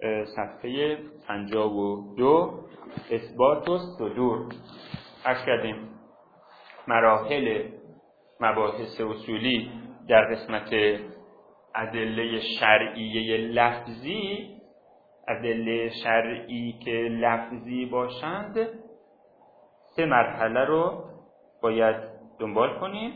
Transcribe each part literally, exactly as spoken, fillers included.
صفحه پنجاه و دو اثبات الصدور. عرض کردیم مراحل مباحث اصولی در قسمت ادله شرعیه لفظی، ادله شرعی که لفظی باشند، سه مرحله رو باید دنبال کنیم.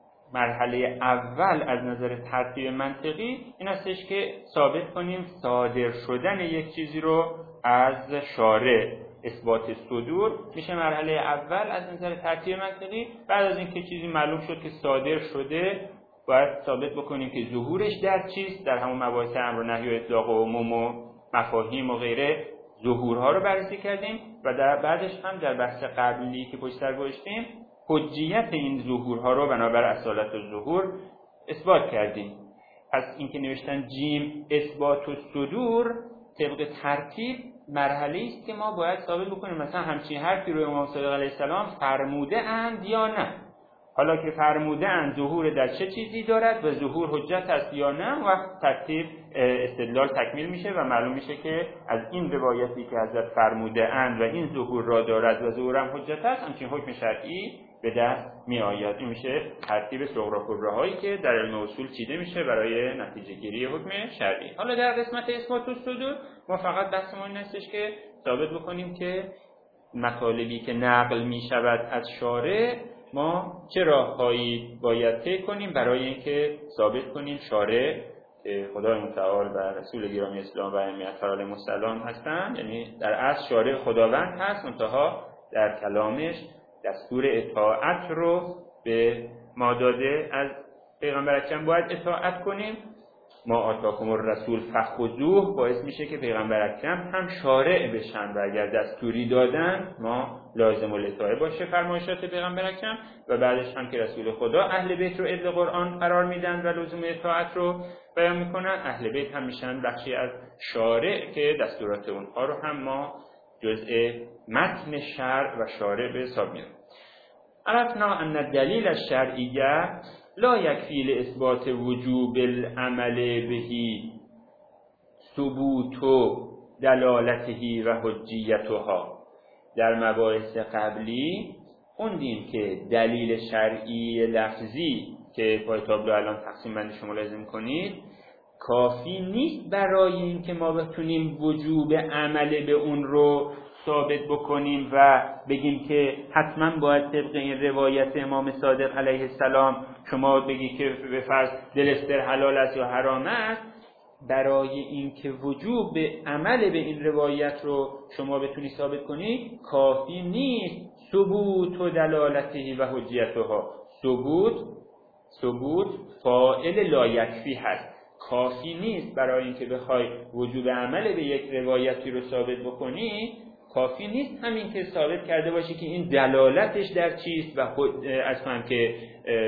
مرحله اول از نظر ترتیب منطقی این استش که ثابت کنیم صادر شدن یک چیزی رو از شارع، اثبات صدور میشه مرحله اول از نظر ترتیب منطقی. بعد از اینکه چیزی معلوم شد که صادر شده، باید ثابت بکنیم که ظهورش در چیست. در همون مباحث امر و نهی و اطلاق و عموم و مفاهیم و غیره ظهورها رو بررسی کردیم و در بعدش هم در بحث قبلی که پشت سر گذاشتیم حجیت این ظهورها رو بنابر اصالت الظهور اثبات کردیم. پس اینکه نوشتن جیم اثبات الصدور طبق ترتیب مرحله است که ما باید ثابت بکنیم مثلا همچین حرفی رو امام صادق علیه السلام فرموده اند یا نه. حالا که فرموده اند ظهور در چه چیزی دارد و ظهور حجت است یا نه، و ترتیب استدلال تکمیل میشه و معلوم میشه که از این روایتی که حضرت فرموده اند و این ظهور را دارد و ظهور هم حجت است، همچین حکم شرعی به دست می آید. این میشه ترتیب صغرا کبراهایی که در علم اصول چیده میشه برای نتیجه گیری حکم شرعی. حالا در قسمت اثبات الصدور ما فقط بحث ما این هستش که ثابت بکنیم که مطالبی که نقل می شود از شارع ما چه راههایی باید طی کنیم برای اینکه ثابت کنیم شارع خدای متعال و رسول گرامی اسلام و ائمه علیهم السلام هستند، یعنی در اصل شارع خداوند هست، منتها در کلامش دستور اطاعت رو به ما داده، از پیغمبر اکرم باید اطاعت کنیم. ما آتاکم الرسول فخذوه باعث میشه که پیغمبر اکرم هم شارع بشن و اگر دستوری دادن ما لازم الاطاعه باشه فرمایشات پیغمبر اکرم، و بعدش هم که رسول خدا اهل بیت رو ادل قرآن قرار میدن و لزوم اطاعت رو بیان میکنن، اهل بیت هم میشن بخشی از شارع که دستورات اونها رو هم ما جزء متن شرع و شارع به حساب میاریم. عرفنا ان الدلیل الشرعیه لا یکفی لاثبات وجوب العمل بهی ثبوت دلالته و حجیتها. در مباحث قبلی خوندیم که دلیل شرعی لفظی که پای تابلو الان تقسیم بندی شما لازم کنید کافی نیست برای این که ما بتونیم وجوب عمل به اون رو ثابت بکنیم و بگیم که حتما باید طبق این روایت امام صادق علیه السلام شما بگی که به فرض دلستر حلال است یا حرام است. برای این که وجوب عمل به این روایت رو شما بتونی ثابت کنی کافی نیست ثبوت و دلالته و حجیتها. ثبوت ثبوت فاعل لا یکفی هست، کافی نیست برای این که بخوای وجوب عمل به یک روایتی رو ثابت بکنی. کافی نیست همین که ثابت کرده باشی که این دلالتش در چیست و اصلا که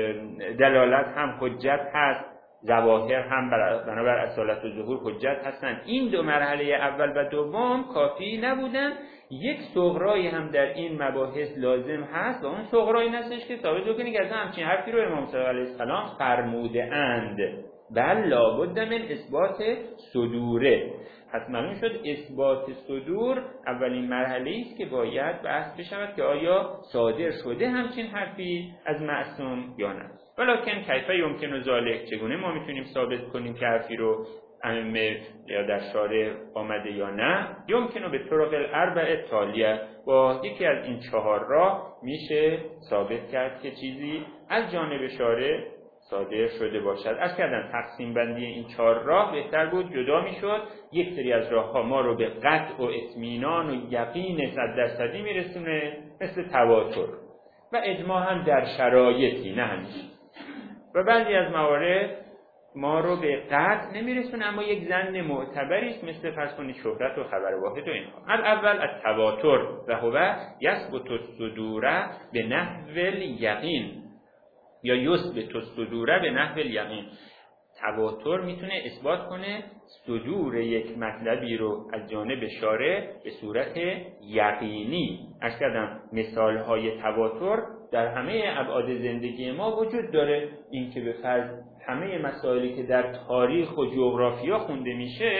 دلالت هم حجت هست، ظواهر هم بنابر اصالت و ظهور حجت هستن. این دو مرحله اول و دوم کافی نبودن، یک صغرایی هم در این مباحث لازم هست و اون صغرایی نستش که ثابت بکنی که اصلا همچین حرفی رو امام صادق علیه السلام فرموده اند، بل لابد من اثبات صدوره. پس معلوم شد اثبات صدور اولین مرحله است که باید بحث بشود که آیا صادر شده همچین حرفی از معصوم یا نه. ولکن کیف یمکن ذلک، چگونه ما میتونیم ثابت کنیم که حرفی رو ائمه یا در شارع آمده یا نه؟ یمکنه به طرق الاربعه تالیه، با یکی از این چهار راه میشه ثابت کرد که چیزی از جانب شارع صادر شده باشد. از کردن تقسیم بندی این چهار راه بهتر بود جدا میشد. یک سری از راهها ما رو به قطع و اطمینان و یقین صد درصدی میرسونه، مثل تواتر و اجماع هم در شرایطی، نه همیشه. و بعضی از موارد ما رو به قطع نمیرسونه اما یک ظن معتبری است، مثل فرض کنید شهرت و خبر واحد و اینها. الاول از تواتر و هو یثبت الصدور به نحو الیقین یا یثبت الصدور به نحو الیقین. تواتر میتونه اثبات کنه صدور یک مطلبی رو از جانب شارع به صورت یقینی. عرض کردم مثال های تواتر در همه ابعاد زندگی ما وجود داره. این که به فرض همه مسائلی که در تاریخ و جغرافیا خونده میشه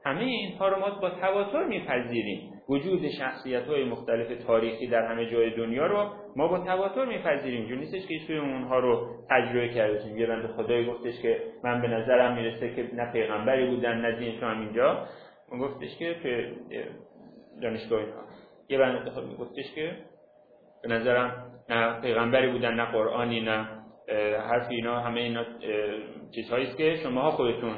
همه اینها رو ما با تواتر میپذیریم. وجود شخصیت‌های مختلف تاریخی در همه جای دنیا رو ما با تواتر میپذیریم. اینجوری نیستش که هیچ اونها رو تجربه کردیم. یه بنده خدایی گفتش که من به نظرم میرسه که نه پیغمبری بودن نه دینشون هم اینجا. اون گفتش که که دانشگاه اینها یه بنده خدا گفتش که به نظرم نه پیغمبری بودن نه قرآنی نه حرف اینا، همه اینا چیزهایی است که شماها خودتون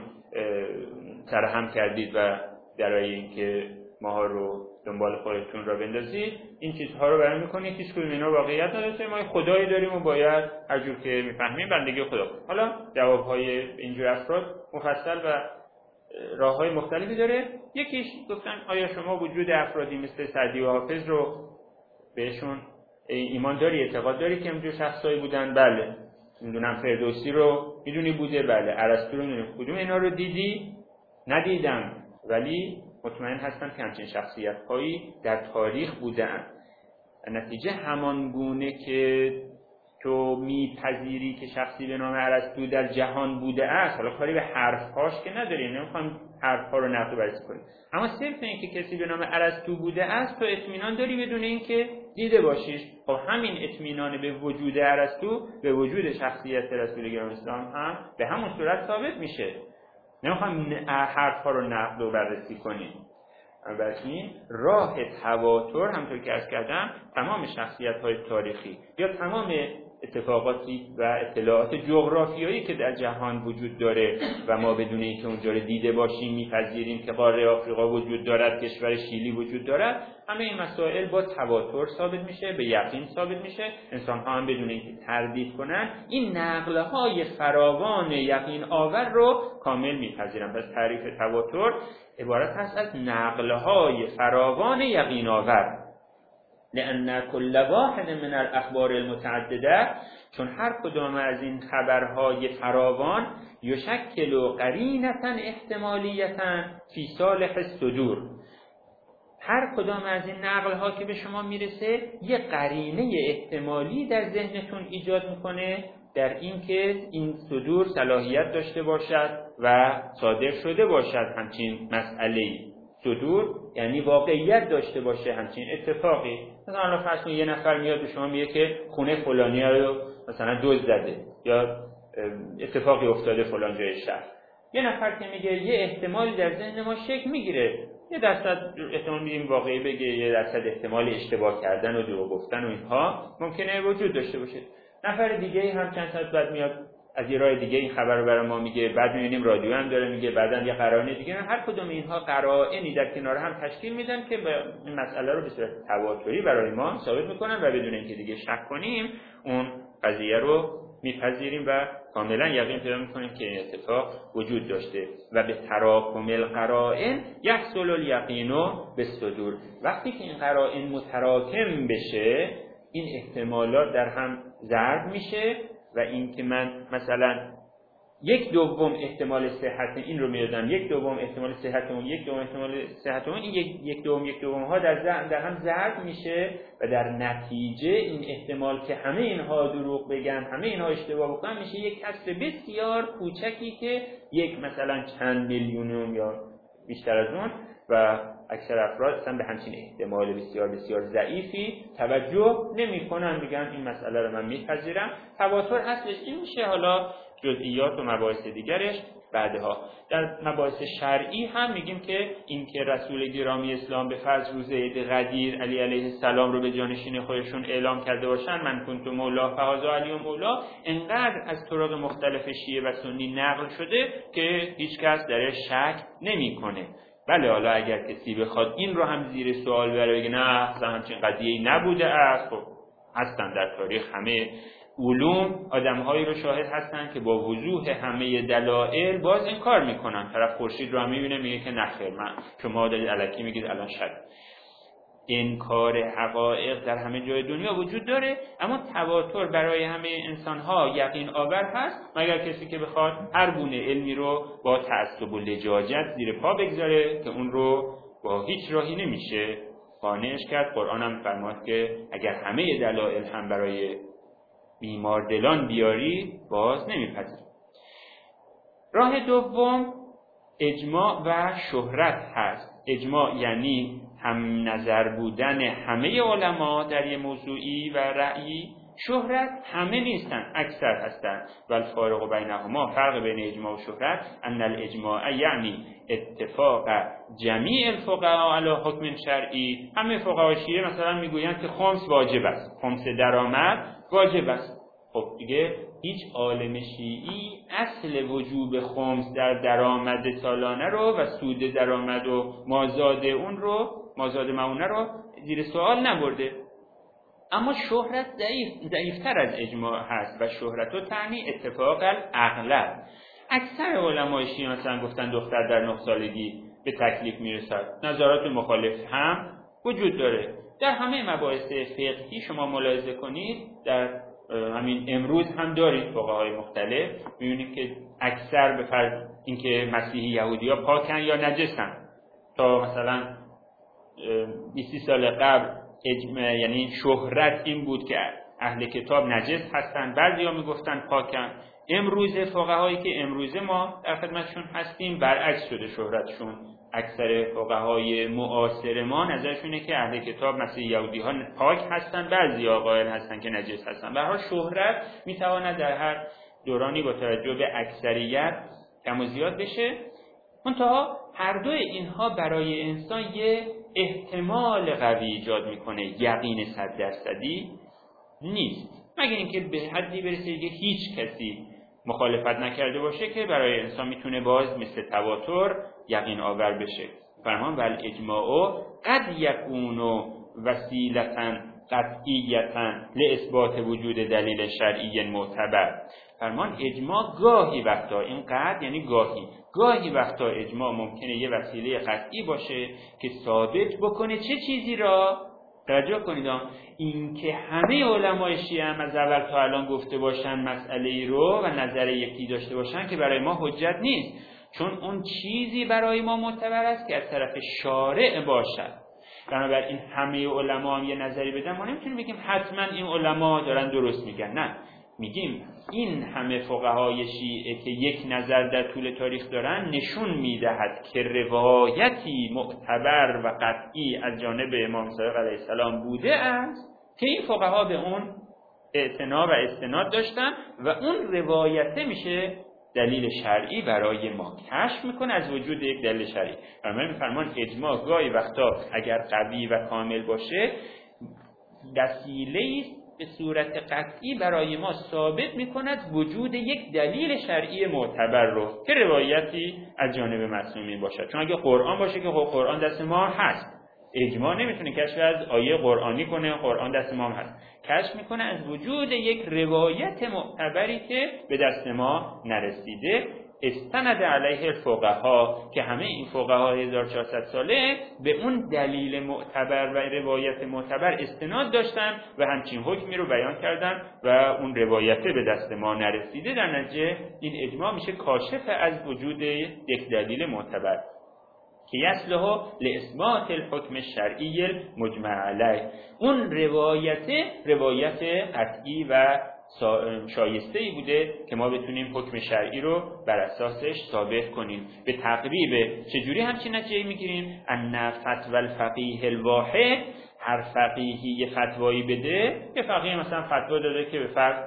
سرهم کردید و برای اینکه ماها رو دنبال خودتون را بندازید این چیزها رو بیان میکنید. هیچ کدوم اینا واقعیت نداره. ما خدایی داریم و باید هر جور که میفهمیم بندگی خدا. حالا جوابهای اینجور افراد مفصل و راههای مختلفی داره. یکیش گفتن آیا شما وجود افرادی مثل سعدی و حافظ رو بهشون ایمان داری، اعتقاد داری که اینجور شخصایی بودن؟ بله. میدونم فردوسی رو میدونی بوده؟ بله. ارسطو رو میدونی. کدوم اینا رو دیدی؟ ندیدم، ولی مطمئن هستم که همچین شخصیت‌هایی در تاریخ بودن. نتیجه همان گونه که تو میپذیری که شخصی به نام ارسطو در جهان بوده است، حالا کاری به حرف‌هاش که نداری، نمیخوام حرف‌ها رو نقد و بررسی کنیم، اما صرف این که کسی به نام ارسطو بوده است تو اطمینان داری بدون اینکه دیده باشیش. خب همین اطمینان به وجود ارسطو به وجود شخصیت رسول گرامی اسلام هم به همون صورت ثابت میشه. نمیخوام حرف‌ها رو نقد و بررسی کنیم. البته راه تواتر همونطور که عرض کردم تمام شخصیت‌های تاریخی یا تمام اتفاقاتی و اطلاعات جغرافیایی که در جهان وجود داره و ما بدون اینکه اونجا رو دیده باشیم میپذیریم که قاره آفریقا وجود دارد، کشور شیلی وجود دارد، همه این مسائل با تواتر ثابت میشه، به یقین ثابت میشه. انسان‌ها هم بدون اینکه تردید کنن این نقل‌های فراوان یقین آور رو کامل میپذیرن. پس تعریف تواتر عبارت هست از نقل‌های فراوان یقین آور. لأن كل واحد من الاخبار المتعدده، چون هر کدام از این خبرهای فراوان یشکل قرینه احتمالیه فی صالح الصدور، هر کدام از این نقل‌ها که به شما میرسه یه قرینه احتمالی در ذهنتون ایجاد میکنه در اینکه این صدور صلاحیت داشته باشد و صادر شده باشد همچین مسئله‌ای. صدور یعنی واقعیت داشته باشه همچین اتفاقی. مثلا الان فرض کن یه نفر میاد به شما میگه که خونه فلانی رو مثلا دزد زده یا اتفاقی افتاده فلان جای شهر. یه نفر که میگه یه احتمالی در ذهن ما شکل میگیره، یه درصد احتمال میدیم واقعی بگه، یه درصد احتمال اشتباه کردن و دروغ گفتن و اینها ممکنه وجود داشته باشه. نفر دیگه هم چند ساعت بعد میاد از یه راه دیگه این خبر رو برای ما میگه، بعد میبینیم رادیو هم داره میگه، بعداً یه قرائن دیگه. هر کدوم اینها قرائنی در کنار هم تشکیل میدن که این مسئله رو به صورت تواتری برای ما ثابت میکنن و بدون اینکه دیگه شک کنیم اون قضیه رو میپذیریم و کاملا یقین پیدا میکنیم که این اتفاق وجود داشته. و به تراکم القرائن یحصل الیقین بالصدور، وقتی که این قرائن متراکم بشه این احتمالات در هم ضرب میشه و این که من مثلا یک دوم احتمال صحت این رو میدادم، یک دوم احتمال صحت اون، یک دوم احتمال صحت اون، این یک یک دوم یک دوم ها در در هم ضرب میشه و در نتیجه این احتمال که همه اینها دروغ بگن، همه اینها اشتباه بکنن، میشه یک کسر بسیار کوچکی که یک مثلا چند میلیونم یا بیشتر از اون و اکثر افراد اصلا به همچین احتمال بسیار بسیار ضعیفی توجه نمی کنن، میگن این مسئله رو من میپذیرم. تواتر اصلش این میشه. حالا جزئیات و مباحث دیگرش بعدها. در مباحث شرعی هم میگیم که این که رسول گرامی اسلام به فرض روز عید قدیر علی علیه السلام رو به جانشین خودشون اعلام کرده باشن، من کنت مولا فهذا علی مولا، انقدر از طرق مختلف شیعه و سنی نقل شده که هیچ کس درش شک نمیکنه. بله حالا اگر کسی بخواد این رو هم زیر سوال بره بگه نه اصلا همچین قضیه‌ای نبوده است، خب هستن در تاریخ همه علوم آدم‌هایی رو شاهد هستن که با وضوح همه دلایل باز این کار میکنن. طرف خورشید رو هم میبینه میگه که نخیر من شما دارید الکی میگید الان شب. انکار حقایق در همه جای دنیا وجود داره، اما تواتر برای همه انسان‌ها یقین آور هست مگر کسی که بخواد هر گونه علمی رو با تعصب و لجاجت زیر پا بگذاره که اون رو با هیچ راهی نمیشه قانعش کرد. قرآن هم فرمود که اگر همه دلایل هم برای بیمار دلان بیاری باز نمیپذیر. راه دوم اجماع و شهرت هست. اجماع یعنی هم نظر بودن همه علما در یه موضوعی و رأیی. شهرت همه نیستن، اکثر هستن. و الفارق بینهما، فرق بین اجماع و شهرت ان الاجماع یعنی اتفاق جمیع الفقهاء علی حکم شرعی. همه فقهای شیعه مثلا میگویند که خمس واجب است، خمس درآمد واجب است. خب دیگه هیچ عالم شیعی اصل وجوب خمس در درآمد سالانه رو و سود درآمد و مازاد اون رو، مازاد معونه رو زیر سوال نبرده. اما شهرت ضعیف ضعیفتر از اجماع هست و شهرت رو تعنی اتفاق الاغلب. اکثر علمای شیعه مثلا گفتن دختر در نه سالگی به تکلیف میرسد. نظرات مخالف هم وجود داره. در همه مباحث فقهی شما ملاحظه کنید، در همین امروز هم دارید فقهای مختلف، می‌بینید که اکثر به فرض اینکه مسیحی یهودی‌ها پاکن یا نجسن. تا مثلا بیست سال قبل اجماع یعنی شهرت این بود که اهل کتاب نجس هستن، بعضیا میگفتن پاکن. امروز فقهایی که امروز ما در خدمتشون هستیم برعکس شده شهرتشون. اکثر فقهای معاصر ما نظرشونه که اهل کتاب مثل یهودی ها پاک هستن، بعضیا قائل هستن که نجس هستن. به هر حال شهرت میتواند در هر دورانی با توجه به اکثریت کم و زیاد بشه. منتها هر دوی اینها برای انسان یه احتمال قوی ایجاد میکنه، یقین صد درصدی نیست، مگر اینکه به حدی برسه که هیچ کسی مخالفت نکرده باشه که برای انسان میتونه باز مثل تواتر یقین آور بشه. فرمان ول اجماع قد یکون وسیلة قطعیة لاثبات وجود دلیل شرعی معتبر. فرمان اجماع گاهی وقتا، این قد یعنی گاهی، گاهی وقتا اجماع ممکنه یه وسیله قطعی باشه که ثابت بکنه چه چیزی را. توجه کنید این که همه علمای شیعه هم از اول تا الان گفته باشن مسئله ای رو و نظر یکی داشته باشن که برای ما حجت نیست، چون اون چیزی برای ما معتبر است که از طرف شارع باشد. بنابراین همه علما هم یه نظری بدن، ما نمیتونیم بگیم حتما این علما دارن درست میگن. نه، میگیم این همه فقهای شیعه که یک نظر در طول تاریخ دارن نشون میدهد که روایتی معتبر و قطعی از جانب امام صادق علیه السلام بوده است که این فقها به اون اعتنا و استناد داشتن و اون روایته میشه دلیل شرعی برای ما، کشف میکنه از وجود یک دلیل شرعی. فرمان فرمان اجماع گاهی وقتا اگر قوی و کامل باشه وسیله است به صورت قطعی برای ما ثابت میکند وجود یک دلیل شرعی معتبر رو که روایتی از جانب معصومین باشد. چون اگه قرآن باشه که خب قرآن دست ما هست، اجماع نمیتونه کشف از آیه قرآنی کنه، قرآن دست ما هست، کشف میکنه از وجود یک روایت معتبری که به دست ما نرسیده. استند علیه الفقها که همه این فقها هزار و چهارصد ساله به اون دلیل معتبر و روایت معتبر استناد داشتن و همچین حکمی رو بیان کردن و اون روایت به دست ما نرسیده. در نتیجه این اجماع میشه کاشف از وجود یک دلیل معتبر که یصلح لاثبات الحکم الشرعی المجمع علیه. اون روایت روایت قطعی و شایسته‌ای بوده که ما بتونیم حکم شرعی رو بر اساسش ثابت کنیم. به تقریب چجوری همچین نتیجه‌ای میگیریم؟ ان فتوی الفقیه الواحد، هر فقیهی یه فتوایی بده. یه فقیه مثلا فتوا داده که به فرض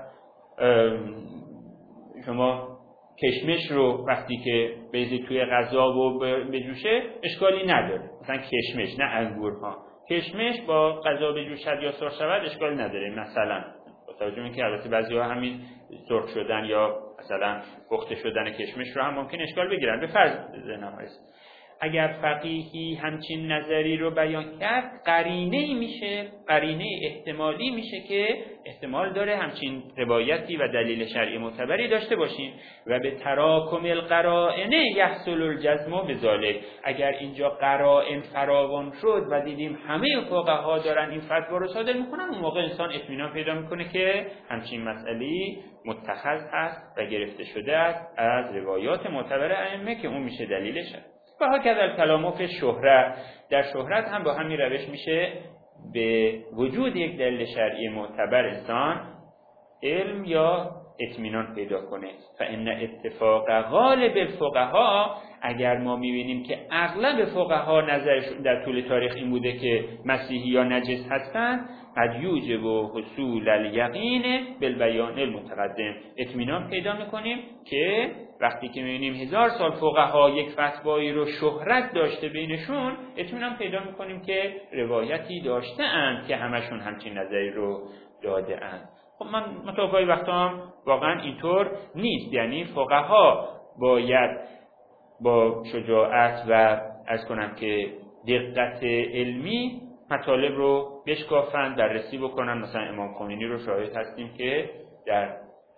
شما کشمش رو وقتی که بریزید توی غذا و بجوشه اشکالی نداره، مثلا کشمش نه انگورها، کشمش با غذا بجوشد یا سرخ شود اشکالی نداره. مثلا توجه می‌کنید که البته بعضی‌ها همین سرخ شدن یا مثلا پخته شدن کشمش رو هم ممکن اشکال بگیرن. به فرض نمایش اگر فقیهی همچین نظری رو بیان کرد، قرینه‌ای میشه، قرینه احتمالی میشه که احتمال داره همچین روایتی و دلیل شرعی معتبری داشته باشیم و به تراکم القرائن یحصل الجزم بذلک. اگر اینجا قرائن فراوان شد و دیدیم همه فقها دارن این فتوا رو صادر میکنن، اون موقع انسان اطمینان پیدا میکنه که همچین مسئله‌ای متخذ هست و گرفته شده است از روایات معتبر ائمه که اون میشه دلیلش. و هکذا الکلام فی الشهرت، در شهرت هم با همین روش میشه به وجود یک دلیل شرعی معتبر انسان علم یا اطمینان پیدا کنه. فان اتفاق غالب الفقها، اگر ما میبینیم که اغلب فقها نظرشون در طول تاریخ این بوده که مسیحی یا نجس هستند، قد یوجب حصول الیقین بالبیان المتقدم، اطمینان پیدا میکنیم که وقتی که میبینیم هزار سال فقها یک فتوایی رو شهرت داشته بینشون، اطمینان پیدا میکنیم که روایتی داشته اند که همشون همچین نظری رو داده اند. خب من متوقعی وقتا هم واقعا اینطور نیست، یعنی فقها باید با شجاعت و از کنم که دقت علمی مطالب رو بشکافن، بررسی بکنن. مثلا امام خمینی رو شاهد هستیم که در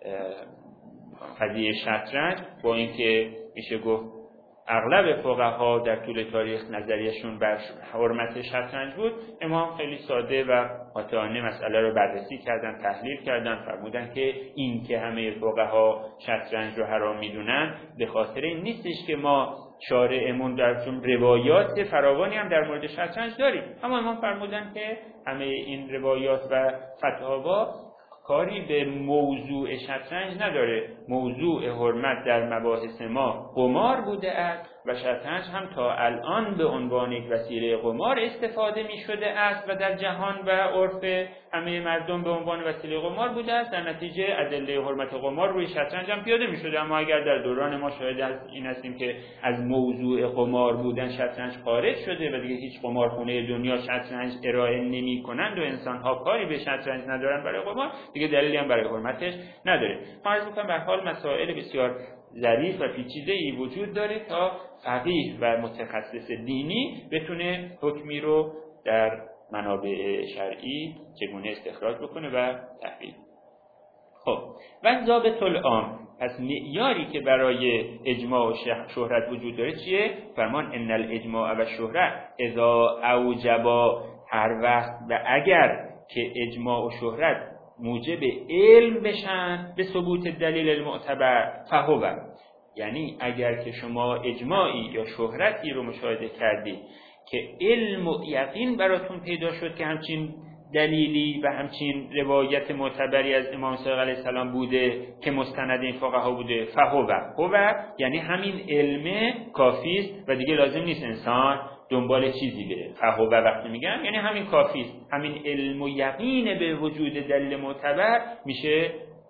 قضیه شطرنج با اینکه میشه گفت اغلب فقها در طول تاریخ نظریشون بر حرمت شطرنج بود، امام خیلی ساده و قاطعانه مسئله رو بررسی کردن، تحلیل کردن، فرمودن که این که همه فقها شطرنج رو حرام میدونن به خاطر این نیستش که ما شارعمون در چون روایات فراوانی هم در مورد شطرنج داریم، اما امام فرمودن که همه این روایات و فتاوا کاری به موضوع شطرنج نداره. موضوع حرمت در مباحث ما قمار بوده است و شطرنج هم تا الان به عنوان یک وسیله قمار استفاده می شده است و در جهان و عرف همه مردم به عنوان وسیله قمار بوده است. در نتیجه ادله حرمت قمار روی شطرنج هم پیاده می شده. اما اگر در دوران ما شاهد این هستیم که از موضوع قمار بودن شطرنج خارج شده و دیگه هیچ قمارخونه دنیا شطرنج ارائه نمی کنند و انسان ها کاری به شطرنج ندارن برای قمار، دیگه دلیلی هم برای حرمتش نداره. فرض می‌کنم به حال مسائل بسیار ظریف و پیچیده‌ای وجود داره تا فقیه و متخصص دینی بتونه حکمی رو در منابع شرعی چگونه استخراج بکنه و تحویل. خب و ضابط العام، پس معیاری که برای اجماع و شهرت وجود داره چیه؟ فرمان ان الاجماع و شهرت اذا اوجبا، هر وقت و اگر که اجماع و شهرت موجب علم بشن به ثبوت دلیل المعتبر فهو، یعنی اگر که شما اجماعی یا شهرتی رو مشاهده کردید که علم و یقین براتون پیدا شد که همچین دلیلی و همچین روایت معتبری از امام صادق علیه السلام بوده که مستند این فقها بوده، فهو هو یعنی همین علم کافی است و دیگه لازم نیست انسان دنبال چیزی بره. فهو وقتی میگن یعنی همین کافی است، همین علم و یقین به وجود دلیل معتبر میشه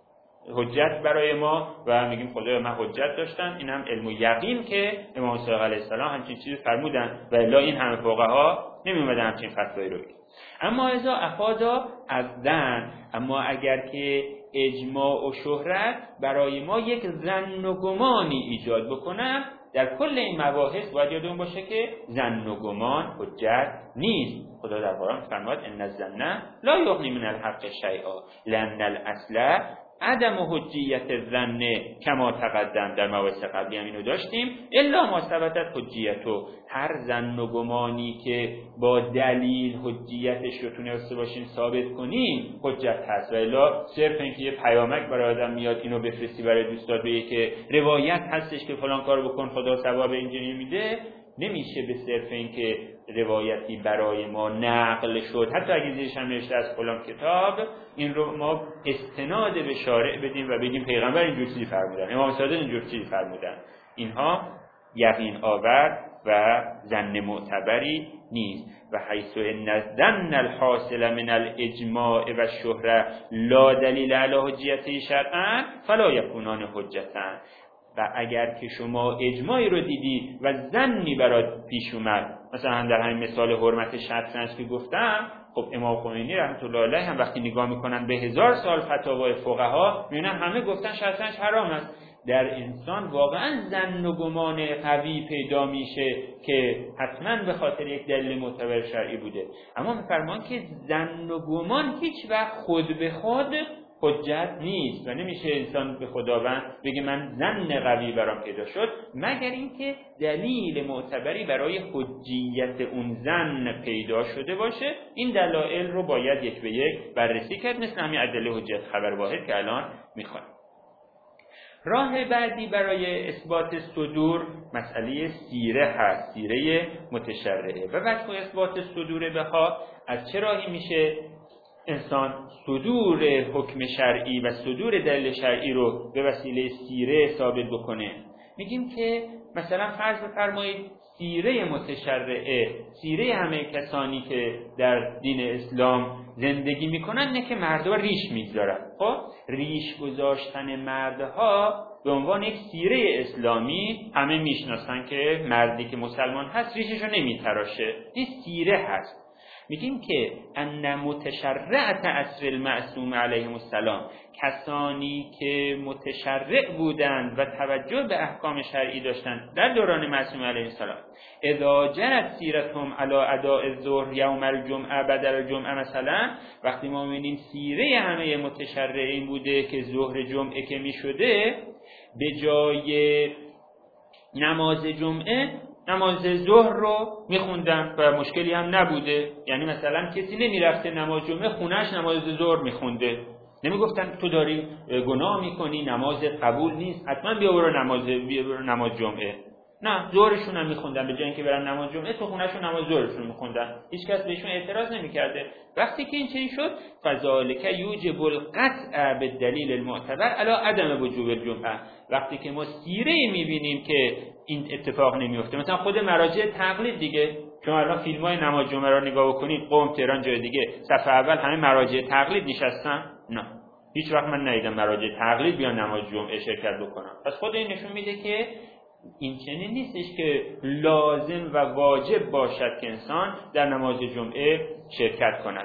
حجت برای ما و میگیم خدایا من حجت داشتم، این هم علم و یقین که امام صادق علیه السلام همچین چیزی فرمودن و الا این همه فقها نمیومدن همچین فتوایی رو بگن. اما اذا افادا از ظن، اما اگر که اجماع و شهرت برای ما یک ظن و گمانی ایجاد بکنن، در کل این مباحث باید یادمون باشه که ظن و گمان حجت نیست. خدا در قرآن فرمود ان الظن لا یغنی من الحق شیئا لان الاصل عدم حجیت الظن کما تقدم، در مباحث قبلی هم اینو داشتیم، الا ما ثبتت حجیتو، هر ظن و گمانی که با دلیل حجیتش رو تونسته باشیم ثابت کنیم حجت هست، و الا صرف اینکه یه پیامک برای آدم میاد اینو بفرستی برای دوستات بگه که روایت هستش که فلان کارو بکن خدا ثواب اینجوری میده، نمیشه به صرف اینکه روایتی برای ما نقل شد حتی اگه زیرش هم نوشته از فلان کتاب این رو ما استناد به شارع بدیم و بگیم پیغمبر اینجور چیزی فرمودن، امام صادق اینجور چیزی فرمودن. اینها یقین آور و ظن معتبری نیست. و حیث ان الظن الحاصل من الاجماع و الشهره لا دلیل علی حجیته شرعا فلا یکونان حجتا، و اگر که شما اجماعی رو دیدی و ظنی برات پیش اومد، مثلا در همین مثال حرمت شطرنج که گفتم، خب امام خمینی رحمت الله علیه هم وقتی نگاه میکنن به هزار سال فتاوای فقها میبینن همه گفتن شطرنج حرام است. در انسان واقعا ظن و گمان قوی پیدا میشه که حتما به خاطر یک دلیل معتبر شرعی بوده. اما میفرمان که ظن و گمان هیچ وقت خود به خود حجت نیست و نمیشه انسان به خداوند بگه من ظن قوی برام پیدا شد مگر اینکه دلیل معتبری برای حجیت اون ظن پیدا شده باشه. این دلایل رو باید یک به یک بررسی کرد، مثل همین ادله حجت خبر واحد که الان میخوایم. راه بعدی برای اثبات صدور مسئله سیره هست، سیره متشرعه. و وجه اثبات صدور بها از چه راهی میشه انسان صدور حکم شرعی و صدور دلیل شرعی رو به وسیله سیره ثابت بکنه. میگیم که مثلا فرض بفرمایید سیره متشرعه، سیره همه کسانی که در دین اسلام زندگی میکنن نه که مردها ریش میگذارن. خب ریش گذاشتن مردها به عنوان یک سیره اسلامی همه میشناسن که مردی که مسلمان هست ریششو نمیتراشه، این سیره هست. میگیم که ان متشرعت عصر المعصوم علیهم السلام، کسانی که متشرع بودند و توجه به احکام شرعی داشتند در دوران معصوم علیه السلام، اذا جرت سیرتهم علی اداء الظهر یوم الجمعه بدل الجمعه، مثلا وقتی ما میبینیم سیره همه متشرعین بوده که ظهر جمعه که میشده به جای نماز جمعه نماز ظهر رو میخوندن و مشکلی هم نبوده. یعنی مثلا کسی نمیرفته نماز جمعه خونهش نماز ظهر میخونده، نمیگفتن تو داری گناه میکنی نماز قبول نیست حتما بیا برو نماز بیا برو نماز جمعه. نه، ظهرشون هم میخوندن، به جای اینکه برن نماز جمعه تو خونهشون نماز ظهرشون میخوندن، هیچ کس بهشون اعتراض نمیکرده. وقتی که این چنین شد فذالک یوجب القطع بالدلیل المعتبر علی عدم وجوب الجمعه، وقتی که ما سیره میبینیم که این اتفاق نمیفته، مثلا خود مراجع تقلید دیگه، شما الان فیلم‌های نماز جمعه را نگاه بکنید، قم، تهران، جای دیگه، صف اول همه مراجع تقلید نشستن؟ نه، هیچ وقت من ندیدم مراجع تقلید بیان نماز جمعه شرکت بکنن. پس خود این نشون میده که این چنین نیستش که لازم و واجب باشد که انسان در نماز جمعه شرکت کند.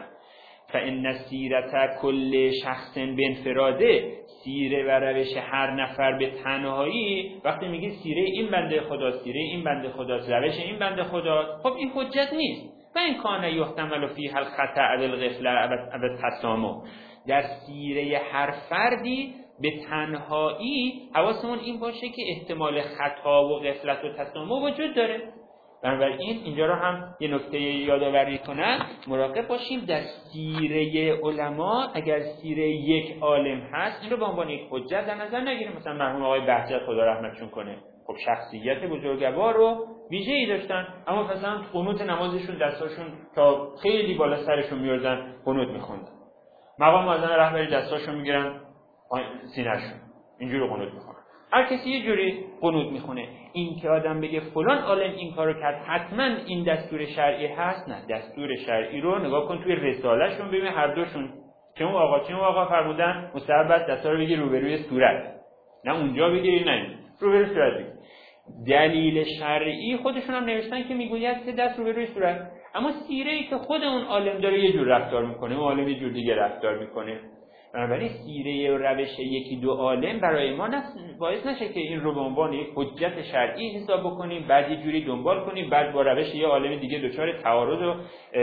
فإن سیرت کل شخص بانفراده، سیره و روش هر نفر به تنهایی، وقتی میگی سیره این بنده خدا، سیره این بنده خدا، روش این بنده خدا، خب این حجت نیست. و این کان یحتمل فیه الخطأ والغفله والتسامح، در سیره هر فردی به تنهایی حواسمون این باشه که احتمال خطا و غفلت و تسامح وجود داره. بنابراین اینجا رو هم یه نکته یادآوری کنن، مراقب باشیم در سیره علما اگر سیره یک عالم هست این رو به عنوان یک حجت در نظر نگیریم. مثلا مرحوم آقای بهجت خدا رحمتشون کنه، خب شخصیت بزرگوار رو ویژه‌ای داشتن، اما مثلا قنوت نمازشون دستاشون تا خیلی بالا سرشون میوردن قنوت میخوندن. مقام معظم رهبری دستاشون میگیرن سینه‌شون اینجوری قنوت میخونن. هر کسی یه جوری قنوت میخونه. این که آدم بگه فلان عالم این کارو کرد حتما این دستور شرعی هست، نه، دستور شرعی رو نگاه کن توی رساله‌شون ببین هر دوشون چه اون آقا چه اون آقا فرمودن مستحب است دستا رو بگی روبروی صورت، نه اونجا بگیری نه روبروی صورت بگی. دلیل شرعی خودشون هم نوشتن که میگوید که دست روبروی صورت، اما سیره‌ای که خود اون عالم داره یه جور رفتار میکنه، اون عالم یه جور دیگه رفتار میکنه. بنابراین سیره و روش یکی دو عالم برای ما باعث نشه که این رو به عنوان یک حجت شرعی حساب بکنیم، بعد یه جوری دنبال کنیم، بعد با روش یه عالم دیگه دچار تعارض و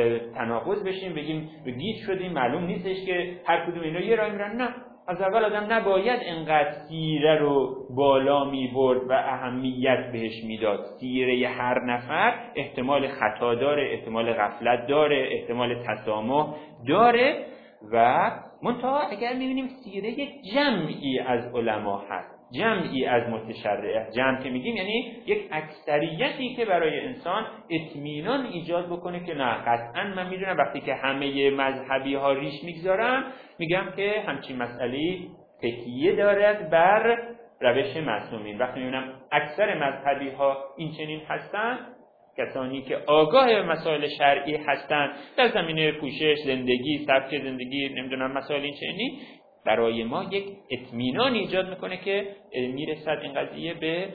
تناقض بشیم، بگیم گیج شدیم معلوم نیستش که هر کدوم اینا یه راه میرن. نه، از اول آدم نباید انقدر سیره رو بالا میبرد و اهمیت بهش میداد. سیره هر نفر احتمال خطا داره، احتمال غفلت داره، احتمال تسامح داره. و منتها اگر میبینیم سیره یک جمعی از علما هست، جمعی از متشرعه، جمع که میگیم یعنی یک اکثریتی که برای انسان اطمینان ایجاد بکنه که نه قطعا من میدونم وقتی که همه مذهبی ها ریش میگذارن میگم که همچین مسئله‌ای تکیه دارد بر روش معصومین. وقتی میبینم اکثر مذهبی ها این چنین هستن، کسانی که آگاه مسائل شرعی هستند در زمینه پوشش، زندگی، سبک زندگی، نمیدونم مسائل این چنینی، برای ما یک اطمینان ایجاد میکنه که میرسد این قضیه به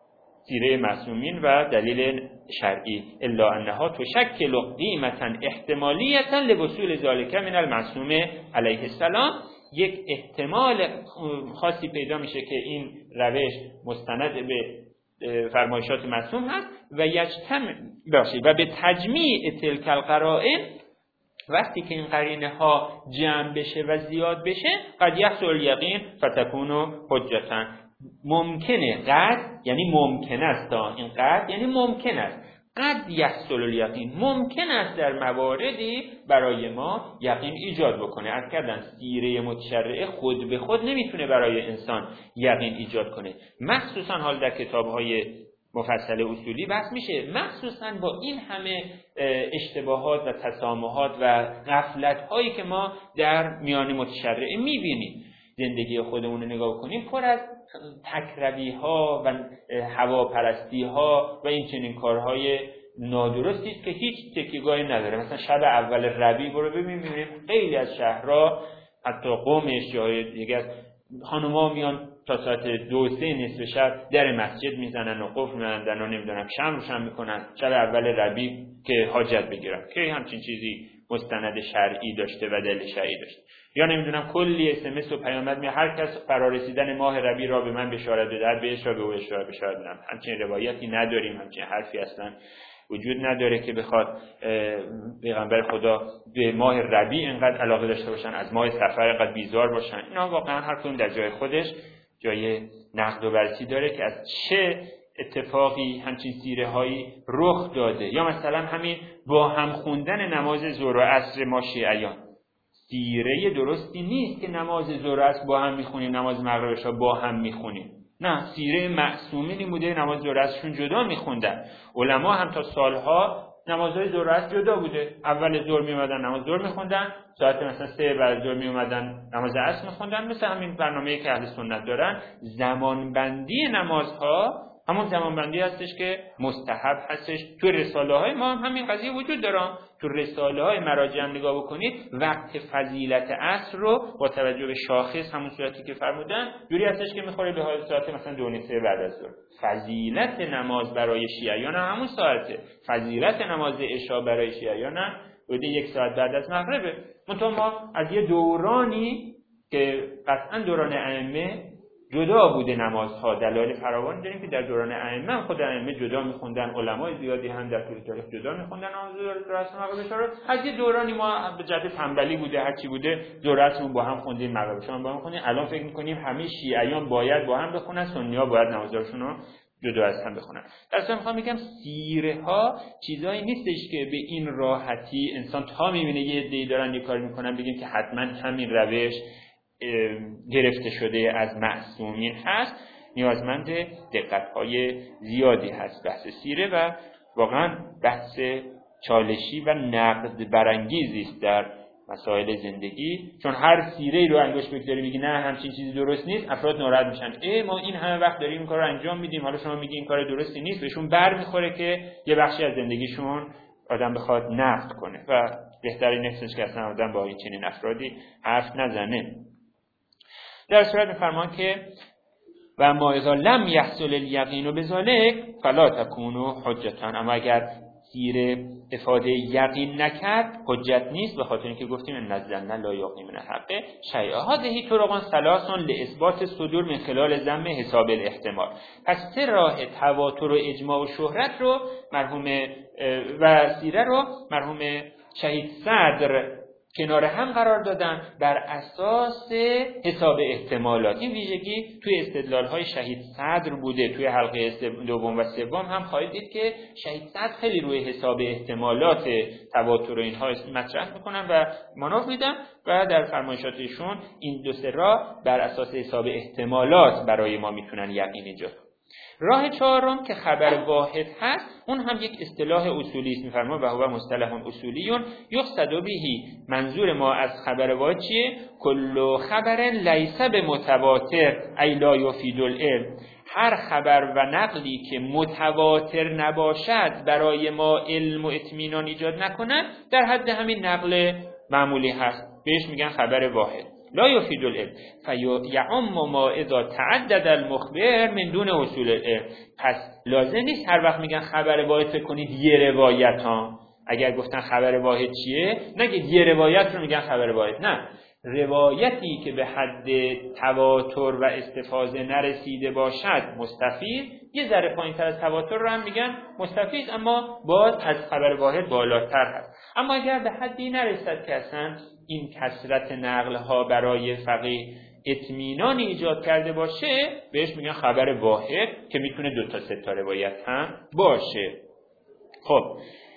سیره معصومین و دلیل شرعی. الا انها تشکل قیمتا احتمالیتا لوصول ذلك من المعصوم علیه السلام، یک احتمال خاصی پیدا میشه که این روش مستند به فرمایشات معصوم هست و یجتمع باشه و به تجمیع تلک القرائن، وقتی که این قرینه ها جمع بشه و زیاد بشه، قد یحصل الیقین فتکون حجتا، ممکنه، قد یعنی ممکن است، این قد یعنی ممکن است، قد یحصل الیقین، ممکن است در مواردی برای ما یقین ایجاد بکنه. از کردن سیره متشرعه خود به خود نمیتونه برای انسان یقین ایجاد کنه، مخصوصا حال در کتاب‌های مفصل اصولی بحث میشه، مخصوصا با این همه اشتباهات و تسامحات و غفلت‌هایی که ما در میان متشرعه میبینیم. زندگی خودمون رو نگاه کنیم پر از تکروی‌ها و هواپرستی‌ها و این چنین کارهای نادرستی است که هیچ تکیه‌گاهی نداره. مثلا شب اول ربیع برو ببین، می‌بینیم خیلی از شهرها، حتی قومش یا دیگه خانوما میان تا ساعت دو سه نصف شب در مسجد میزنن و قفل می‌بندن و نمیدونم شمع روشن میکنن شب اول ربیع که حاجت بگیرن، که همچین چیزی مستند شرعی داشته و دلیل شرعی داشته. یا نمیدونم کلی اس ام اس و پیامد می هر کس فرارسیدن ماه ربیع را به من بشارت بده، بهش را به او بشارت بشارت بدم. همچین روایتی نداریم، همچین حرفی اصلا وجود نداره که بخواد پیغمبر خدا به ماه ربیع اینقدر علاقه داشته باشن، از ماه صفر اینقدر بیزار باشن. اینا واقعا هر کدوم در جای خودش جای نقد و بررسی داره که از چه اتفاقی همچین سیره هایی رخ داده. یا مثلا همین با هم خوندن نماز ظهر و عصر ما شیعیان، سیره درستی نیست که نماز ظهر و عصر با هم میخونیم، نماز مغربش با هم میخونیم. نه، سیره معصومینی بوده نماز ظهر و عصرشون جدا میخوندن. علما هم تا سالها نمازهای ظهر و عصر جدا بوده، اول ظهر میومدن نماز ظهر میخوندن، ساعت مثلا سه بعد ظهر میومدن نماز عصر میخوندن. مثل همین برنامه‌ای که اهل سنت دارن، زمانبندی نمازها همون زمانبندی هستش که مستحب هستش. تو رساله های ما هم همین قضیه وجود داره. تو رساله های مراجع نگاه بکنید، وقت فضیلت عصر رو با توجه به شاخص همون صورتی که فرمودن جوری هستش که میخوره به حال ساعت مثلا دو سه بعد از ظهر. فضیلت نماز برای شیعیان هم همون ساعته. فضیلت نماز عشا برای شیعیان هم بوده یک ساعت بعد از مغربه. منتها ما از یه دورانی که قطعا دوران ائمه جدا بوده نمازها، دلایل فراوان داریم که در دوران ائمه خود ائمه جدا می‌خوندن، علمای زیادی هم در طول تاریخ جدا می‌خوندن نماز رسم مغربش رو. از یه دورانی ما به جهت تنبلی بوده، هر چی بوده ظهرشون با هم خوندیم، مغربش هم با هم خوندیم. الان فکر می‌کنیم همه شیعیان باید با هم بخونن، سنی‌ها باید نمازشون رو جدا از هم بخونن. در اصل می‌خوام بگم سیره ها چیزایی نیستش که به این راحتی انسان تا می‌بینه یه عده‌ای دارن یه کار می‌کنن بگیم که حتما همین روش گرفته شده از معصومین هست. نیازمند دقت‌های زیادی هست بحث سیره و واقعا بحث چالشی و نقد برانگیزی است در مسائل زندگی، چون هر سیره رو انگشت بگذاری بگی نه همچین چیزی درست نیست، افراد ناراحت میشن. ای ما این همه وقت داریم این کارو انجام میدیم، حالا شما میگی این کار درستی نیست. بهشون بر میخوره که یه بخشی از زندگیشون آدم بخواد نقد کنه و بهترین نیستش که اصلا آدم با این چنین افرادی حرف نزنه. در صورت می‌فرمان که و ما اذا لم یحصل الیقین بذلک فلا تکونوا حجتا، اما اگر سیره افاده یقین نکرد حجت نیست، به خاطر اینکه گفتیم ان الظن لا یغنی من الحق شیئا. هذه طرق ثلاث لاثبات صدور من خلال ذم حساب الاحتمال. پس سه راه تواتر و اجماع و شهرت رو مرحوم و سیره رو مرحوم شهید صدر کنار هم قرار دادن بر اساس حساب احتمالات. این ویژگی توی استدلال‌های شهید صدر بوده. توی حلقه دوم و سوم هم خواهید دید که شهید صدر خیلی روی حساب احتمالات تواتر و اینها مطرح میکنن و مناف میدن و در فرمایشاتشون این دو سه راه بر اساس حساب احتمالات برای ما میتونن یقین ایجاد. راه چهارم که خبر واحد هست، اون هم یک اصطلاح اصولی است. میفرما و هو مصطلح اصولیون یقصد بهی، منظور ما از خبر واحد چیه؟ کل خبر لیس بمتواتر ای لا یفید العلم، هر خبر و نقلی که متواتر نباشد برای ما علم و اطمینان ایجاد نکند در حد همین نقل معمولی هست، بهش میگن خبر واحد. لا یفید العلم فیعم ما اذا تعدد المخبر من دون اصول العلم. پس لازم نیست هر وقت میگن خبر واحد فکر کنید یه روایت ها. اگر گفتن خبر واحد چیه نگید یه روایت رو میگن خبر واحد، نه، روایتی که به حد تواتر و استفاضه نرسیده باشد مستفید، یه ذره پایین‌تر از تواتر رو هم میگن مستفید، اما باز از خبر واحد بالاتر هست. اما اگر به حدی نرسد که اصلا این کثرت نقل ها برای فقیه اطمینان ایجاد کرده باشه، بهش میگن خبر واحد که میتونه دو تا سه تا روایت هم باشه. خب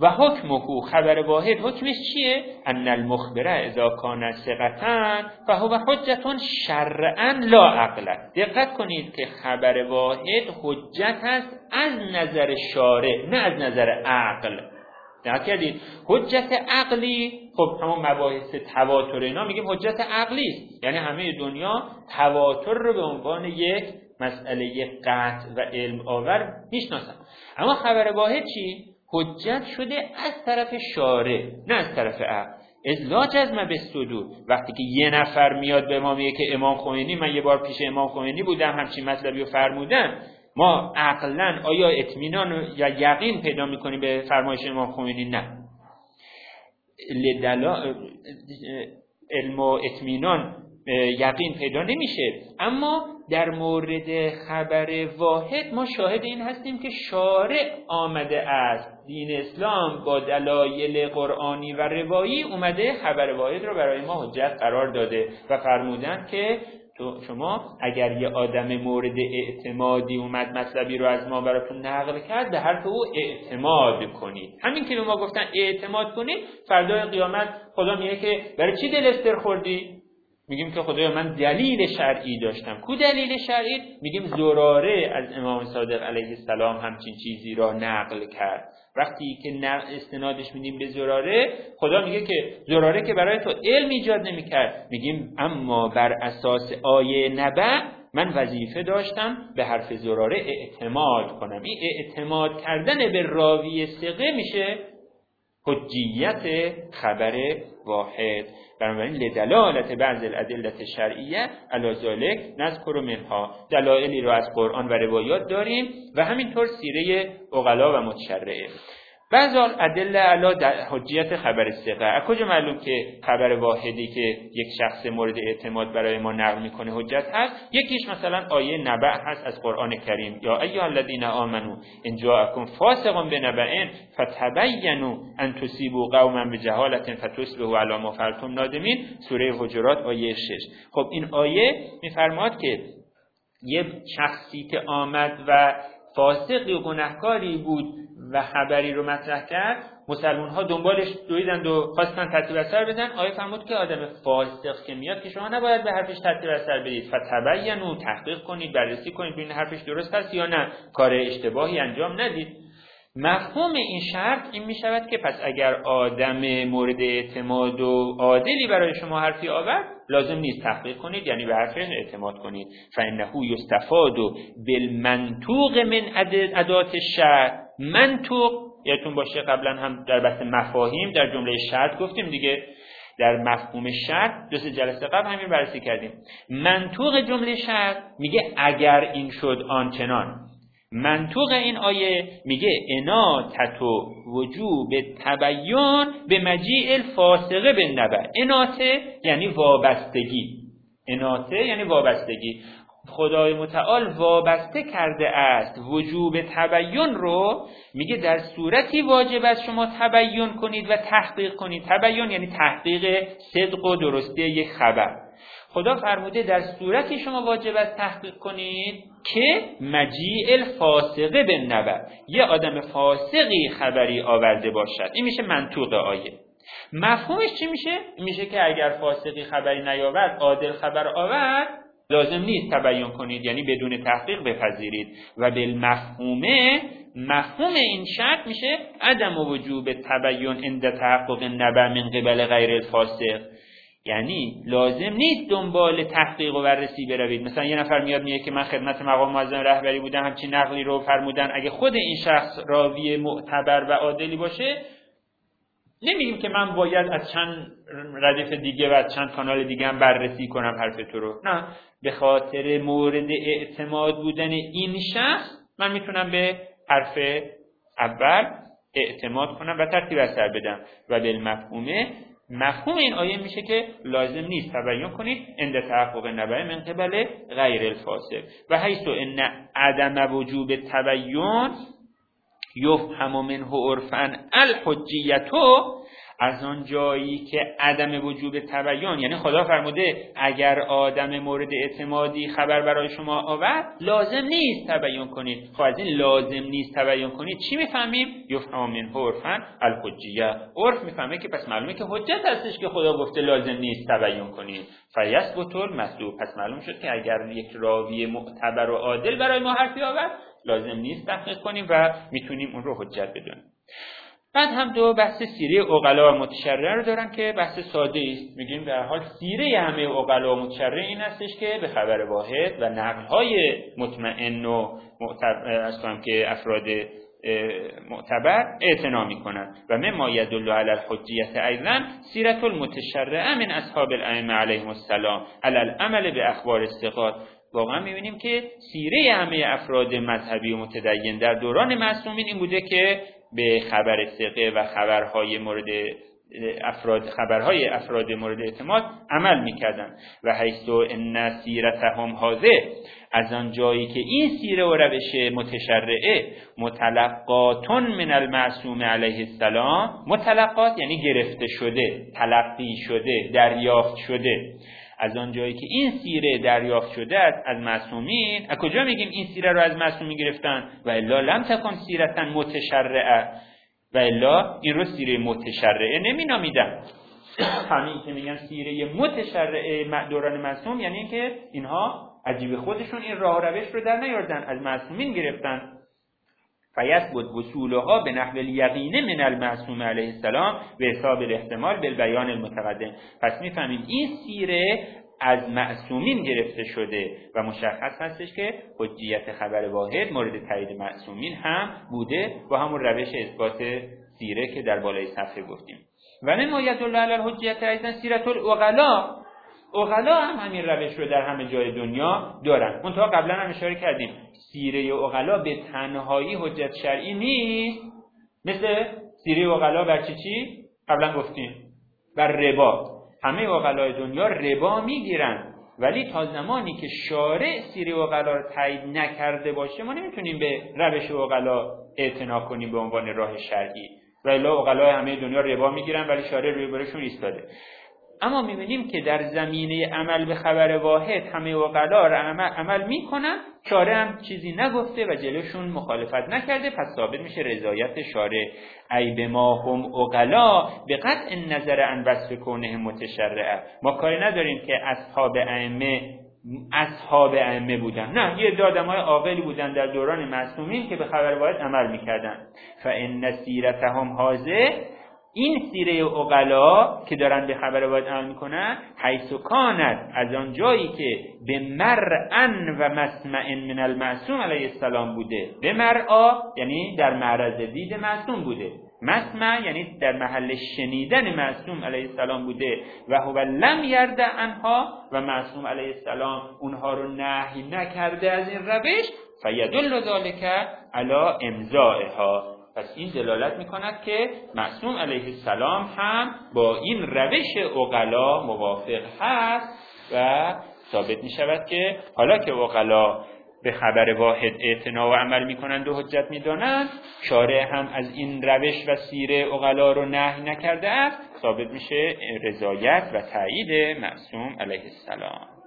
و حکمه، خبر واحد حکمش چیه؟ ان المخبر اذا کان ثقة فهو حجة شرعا لا عقلا. دقت کنید که خبر واحد حجت است از نظر شارع نه از نظر عقل. دقت کردید؟ حجت عقلی خب همون مباحث تواتر اینا میگیم حجت عقلی است، یعنی همه دنیا تواتر رو به عنوان یک مسئله قطع و علم آور میشناسن. اما خبر واحد چی؟ حجت شده از طرف شارع نه از طرف عقل. از لا جزم بالصدور. وقتی که یه نفر میاد به ما میگه که امام خمینی، من یه بار پیش امام خمینی بودم همچین مطلبی رو فرمودن، ما عقلاً آیا اطمینان یا یقین پیدا میکنیم به فرمایش امام خمینی؟ نه. لدلا علم و اطمینان یقین پیدا نمیشه. اما در مورد خبر واحد ما شاهد این هستیم که شارع آمده است، دین اسلام با دلایل قرآنی و روایی اومده خبر واحد رو برای ما حجت قرار داده و فرمودن که تو شما اگر یه آدم مورد اعتمادی اومد مطلبی رو از ما براتون نقل کرد، به حرف او اعتماد کنید. همین که به ما گفتن اعتماد کنید، فردای قیامت خدا میگه که برای چی دل استر خوردی؟ میگیم که خدایا من دلیل شرعی داشتم. کو دلیل شرعی؟ میگیم زراره از امام صادق علیه السلام همچین چیزی را نقل کرد. وقتی که استنادش میدیم به زراره، خدا میگه که زراره که برای تو علم ایجاد نمیکرد. میگیم اما بر اساس آیه نبأ من وظیفه داشتم به حرف زراره اعتماد کنم. این اعتماد کردن به راوی ثقه میشه حجیت خبر واحد. بنابراین لدلالت بعض الادله الشرعیه علی ذلک نذکر منها، دلایلی رو از قرآن و روایات داریم و همینطور سیره عقلا و متشرعه. بعض ادله علی حجیت خبر ثقه. از کجا معلوم که خبر واحدی که یک شخص مورد اعتماد برای ما نقل میکنه حجت هست؟ یکیش مثلا آیه نبأ هست از قرآن کریم، یا ایها الذین آمنوا ان جاءکم فاسق بنبأ فتبینوا ان تصیبوا قوما بجهالة فتصبحوا علی ما فعلتم نادمین، سوره حجرات آیه شش. خب این آیه میفرماد که یه شخصی که آمد و فاسقی و گناهکاری بود و خبری رو مطرح کرد، مسلمان ها دنبالش دویدند و خواستن ترتیب اثر بدن. آیه فرمود که آدم فاسق که میاد که شما نباید به حرفش ترتیب اثر بدید، فتبینوا، تحقیق کنید، بررسی کنید ببینید حرفش درست است یا نه، کار اشتباهی انجام ندید. مفهوم این شرط این می شود که پس اگر آدم مورد اعتماد و عادلی برای شما حرفی آورد، لازم نیست تحقیق کنید، یعنی به حرفش اعتماد کنید. فانه یستفاد بالمنطوق من ادات الشرع. منطوق یادتون باشه قبلا هم در بحث مفاهیم در جمله شرط گفتیم دیگه، در مفهوم شرط دو سه جلسه قبل همین بررسی کردیم. منطوق جمله شرط میگه اگر این شد آنچنان. منطوق این آیه میگه اناتت و وجوب تبیین به مجیء الفاسقه بالنبأ. اناته یعنی وابستگی، اناته یعنی وابستگی. خدای متعال وابسته کرده است وجوب تبیین رو، میگه در صورتی واجب است شما تبیین کنید و تحقیق کنید. تبیین یعنی تحقیق صدق و درستی یک خبر. خدا فرموده در صورتی شما واجب است تحقیق کنید که مجیء الفاسقه بالنبأ، یه آدم فاسقی خبری آورده باشد. این میشه منطوق آیه. مفهومش چی میشه؟ میشه که اگر فاسقی خبری نیاورد، عادل خبر آورد، لازم نیست تبیین کنید، یعنی بدون تحقیق بپذیرید. و بالمفهومه، مفهوم این شرط میشه عدم وجوب تبیین عند تحقق النبأ من قبل غیر الفاسق. یعنی لازم نیست دنبال تحقیق و بررسی بروید. مثلا یه نفر میاد میگه که من خدمت مقام معظم رهبری بودم، همچین نقلی رو فرمودن، اگه خود این شخص راوی معتبر و عادلی باشه، نمیگیم که من باید از چند ردیف دیگه و از چند کانال دیگه هم بررسی کنم حرف تو رو. نه، به خاطر مورد اعتماد بودن این شخص من میتونم به حرف اول اعتماد کنم و ترتیب اثر بدم. و بالمفهومه، مفهوم این آیه میشه که لازم نیست تبیین کنید عند تحقق النبأ من قبل غیر الفاسق. و حیث ان عدم وجوب تبیین یفهم منه عرفا الحجیت از آن جایی که عدم وجوب تبیین، یعنی خدا فرموده اگر آدم مورد اعتمادی خبر برای شما آورد لازم نیست تبیین کنید. خب از این لازم نیست تبیین کنید چی میفهمیم؟ یفهم منه عرفا الحجیه، عرف میفهمه که پس معلومه که حجت هستش که خدا گفته لازم نیست تبیین کنید. فیثبت المطلوب، پس معلوم شد که اگر یک راوی معتبر و عادل برای ما حرفی آورد لازم نیست تحقیق کنیم و میتونیم اون رو حجت بدونیم. بعد هم دو بحث سیره عقلا و متشرع رو دارن که بحث ساده است. میگیم به هر حال سیره همه عقلا و متشرع این هستش که به خبر واحد و نقل‌های مطمئن و معتبر از که افراد معتبر اعتنا می‌کنند. و مما یدل علی الحجیت ایضا سیرت المتشرع من اصحاب الائمه علیهم السلام علی العمل به اخبار الثقات. واقعا می‌بینیم که سیره همه افراد مذهبی و متدین در دوران معصومین این بوده که به خبر ثقه و خبرهای مورد افراد خبرهای افراد مورد اعتماد عمل میکردن. و حیث ان سیرتهم هذه، از آن جایی که این سیره و روش متشرعه متلقاتون من المعصوم علیه السلام، متلقات یعنی گرفته شده، تلقی شده، دریافت شده، از آن جایی که این سیره دریافت شده است از معصومین. از کجا میگیم این سیره رو از معصومین گرفتن؟ و الا لم تکن سیرتن متشرعه، و الا این رو سیره متشرعه نمی نامیدن. همین که میگن سیره متشرعه دوران معصوم یعنی این که اینها عجیب خودشون این راه روش رو در نیاوردن، از معصومین گرفتن. فیثبت وصولها به نحو الیقین من المعصوم علیه السلام به حساب الاحتمال بالبیان المتقدم. پس میفهمیم این سیره از معصومین گرفته شده و مشخص هستش که حجیت خبر واحد مورد تایید معصومین هم بوده با همون روش اثبات سیره که در بالای صفحه گفتیم. و مما یدل علی الحجیت ایضا سیرت العقلا، عقلا هم همین روش رو در همه جای دنیا دارن. منتها قبلا هم اشاره کردیم سیره عقلا به تنهایی حجت شرعی نیست. مثل سیره عقلا بر چی چی؟ قبلا گفتیم بر ربا. همه عقلای دنیا ربا میگیرن، ولی تا زمانی که شارع سیره عقلا رو تایید نکرده باشه ما نمیتونیم به روش عقلا اعتنا کنیم به عنوان راه شرعی. ولی عقلای همه دنیا ربا میگیرن ولی شارع روی برشون ایستاده. اما میبینیم که در زمینه عمل به خبر واحد همه عقلا را عمل, عمل میکنن، شارع هم چیزی نگفته و جلوشون مخالفت نکرده، پس ثابت میشه رضایت شارع. ای به ما هم عقلا به قطع نظر عن وصف کونه متشرعه، ما کاری نداریم که اصحاب ائمه اصحاب ائمه بودن، نه، یه آدمای عاقلی بودن در دوران معصومین که به خبر واحد عمل میکردن. فان سیرتهم هذه، این سیره عقلا که دارن به خبر واحد عمل میکنن، حیث کانت، از آن جایی که به مرعن و مسمع من المعصوم علیه السلام بوده، به مرعا یعنی در معرض دید معصوم بوده، مسمع یعنی در محل شنیدن معصوم علیه السلام بوده، و هو لم یرد عنها، و معصوم علیه السلام اونها رو نهی نکرده از این روش، فیدل ذلک علی امضائها. پس این دلالت میکند که معصوم علیه السلام هم با این روش عقلا موافق هست و ثابت میشود که حالا که عقلا به خبر واحد اعتنا و عمل میکنند و حجت میدانند، شارع هم از این روش و سیره عقلا رو نهی نکرده است، ثابت میشه رضایت و تایید معصوم علیه السلام.